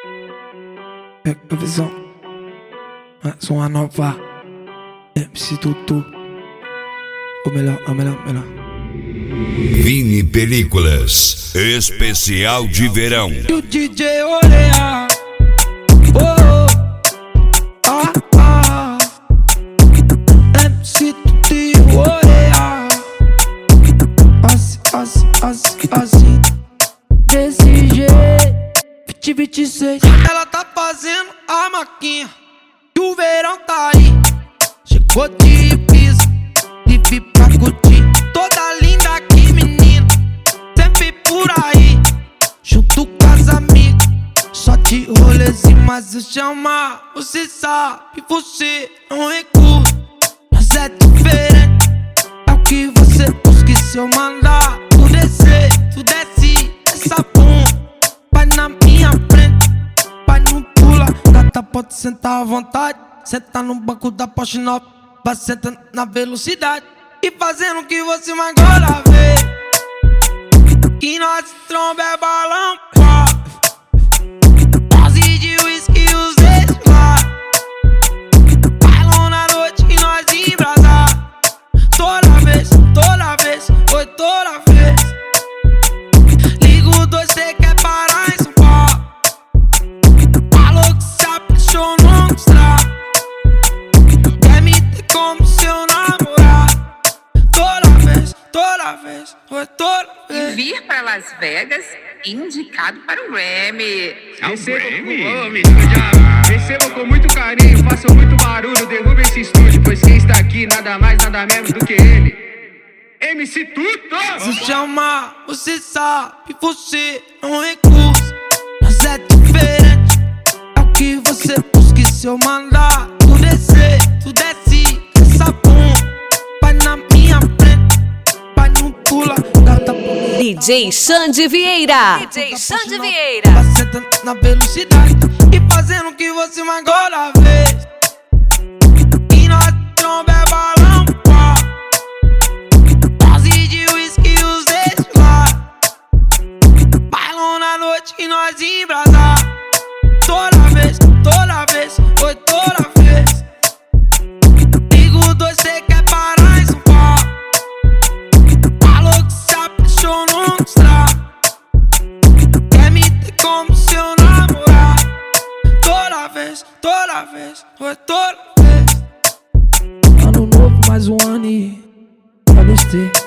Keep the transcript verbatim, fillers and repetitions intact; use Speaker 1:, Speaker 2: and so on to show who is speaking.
Speaker 1: É a visão, mais uma nova M C Tutu. O melhor, o melhor, o melhor.
Speaker 2: Vini Películas, especial de verão.
Speaker 1: E o D J Oreia, oh, ah, ah, M C Tutu e Oreia. Assim, assim, assim, assim, desse jeito, vinte e vinte e seis. Ela tá fazendo a maquinha e o verão tá aí. Chegou de piso, livre pra curtir. Toda linda aqui, menina, sempre por aí, junto com as amigas, só de rolezinho. Mas eu chamar, você sabe, você não recusa. Mas é diferente, é o que você busca. E se eu mandar tu descer, tu desce essa bunda, vai na minha frente, vai não pula. Gata, pode sentar à vontade, senta no banco da Porsche nove, vai sentando na velocidade e fazendo o que você mais gosta ver. Que nós tromba é balão, pá, dose de whisky e os ex lá. Bailão na noite e nós embrasar. Toda vez, toda vez, foi toda vez. Liga o dois, cê quer parar em São Paulo. Falou que se apaixonou no estrado, quer me ter como seu namorado. Toda vez, toda vez, foi toda vez.
Speaker 3: E vir para Las Vegas, indicado para o Grammy.
Speaker 4: Recebo com, oh, me diga, recebo com muito carinho, façam muito barulho, derruba esse estúdio, pois quem está aqui nada mais, nada menos do que ele, M C Tutu.
Speaker 1: Se chamar, você sabe, você não recusa. Mas é diferente, é o que você busca. E se eu mandar tu descer, tu desce essa bunda, vai na minha frente, vai não pula. Gata,
Speaker 5: D J Xande Vieira. D J Xande Vieira.
Speaker 1: vai sentando na velocidade e fazendo o que você mais gosta ver. E nós tromba é balão, pá, dose de whisky e os ex lá. Bailão na noite e nós embrasar. Toda vez, toda vez, foi toda vez. Liga o dois, cê quer parar em São Paulo. Falou que se apaixonou no estrado, quer me ter como seu namorado. Toda vez, toda vez, foi toda vez. Ano novo, mais um ano e pode ter.